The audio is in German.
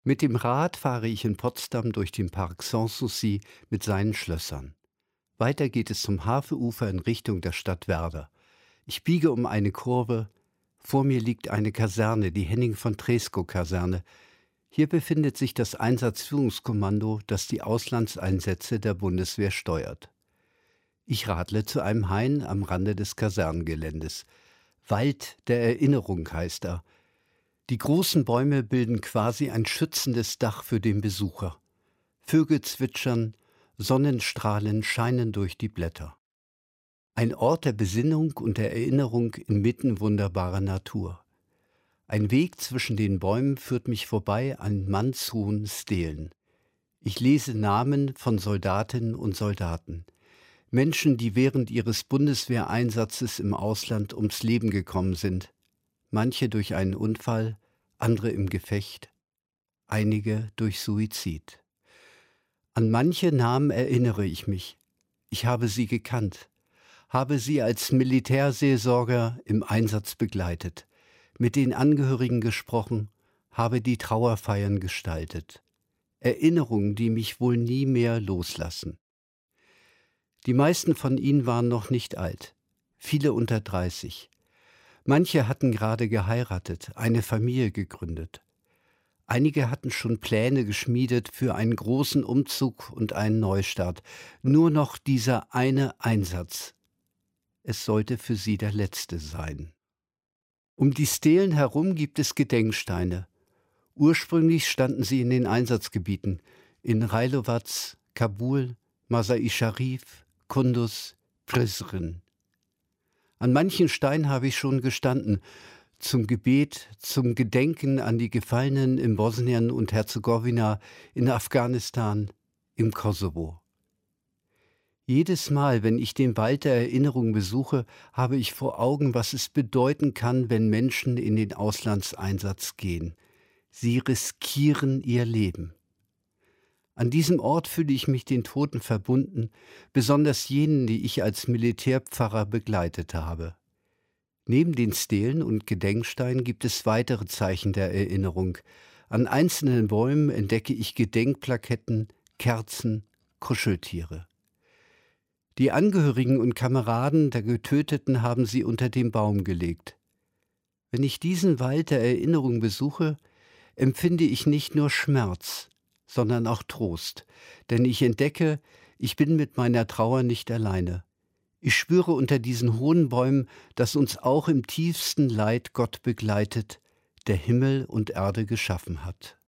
Mit dem Rad fahre ich in Potsdam durch den Park Sanssouci mit seinen Schlössern. Weiter geht es zum Havel-Ufer in Richtung der Stadt Werder. Ich biege um eine Kurve. Vor mir liegt eine Kaserne, die Henning-von-Treskow-Kaserne. Hier befindet sich das Einsatzführungskommando, das die Auslandseinsätze der Bundeswehr steuert. Ich radle zu einem Hain am Rande des Kasernengeländes. Wald der Erinnerung heißt er. Die großen Bäume bilden quasi ein schützendes Dach für den Besucher. Vögel zwitschern, Sonnenstrahlen scheinen durch die Blätter. Ein Ort der Besinnung und der Erinnerung inmitten wunderbarer Natur. Ein Weg zwischen den Bäumen führt mich vorbei an mannshohen Stelen. Ich lese Namen von Soldatinnen und Soldaten. Menschen, die während ihres Bundeswehreinsatzes im Ausland ums Leben gekommen sind. Manche durch einen Unfall, andere im Gefecht, einige durch Suizid. An manche Namen erinnere ich mich. Ich habe sie gekannt, habe sie als Militärseelsorger im Einsatz begleitet, mit den Angehörigen gesprochen, habe die Trauerfeiern gestaltet. Erinnerungen, die mich wohl nie mehr loslassen. Die meisten von ihnen waren noch nicht alt, viele unter 30. Manche hatten gerade geheiratet, eine Familie gegründet. Einige hatten schon Pläne geschmiedet für einen großen Umzug und einen Neustart. Nur noch dieser eine Einsatz. Es sollte für sie der letzte sein. Um die Stelen herum gibt es Gedenksteine. Ursprünglich standen sie in den Einsatzgebieten, in Railovac, Kabul, Masai Sharif, Kunduz, Prizren. An manchen Steinen habe ich schon gestanden, zum Gebet, zum Gedenken an die Gefallenen in Bosnien und Herzegowina, in Afghanistan, im Kosovo. Jedes Mal, wenn ich den Wald der Erinnerung besuche, habe ich vor Augen, was es bedeuten kann, wenn Menschen in den Auslandseinsatz gehen. Sie riskieren ihr Leben. An diesem Ort fühle ich mich den Toten verbunden, besonders jenen, die ich als Militärpfarrer begleitet habe. Neben den Stelen und Gedenksteinen gibt es weitere Zeichen der Erinnerung. An einzelnen Bäumen entdecke ich Gedenkplaketten, Kerzen, Kuscheltiere. Die Angehörigen und Kameraden der Getöteten haben sie unter den Baum gelegt. Wenn ich diesen Wald der Erinnerung besuche, empfinde ich nicht nur Schmerz, sondern auch Trost, denn ich entdecke, ich bin mit meiner Trauer nicht alleine. Ich spüre unter diesen hohen Bäumen, dass uns auch im tiefsten Leid Gott begleitet, der Himmel und Erde geschaffen hat.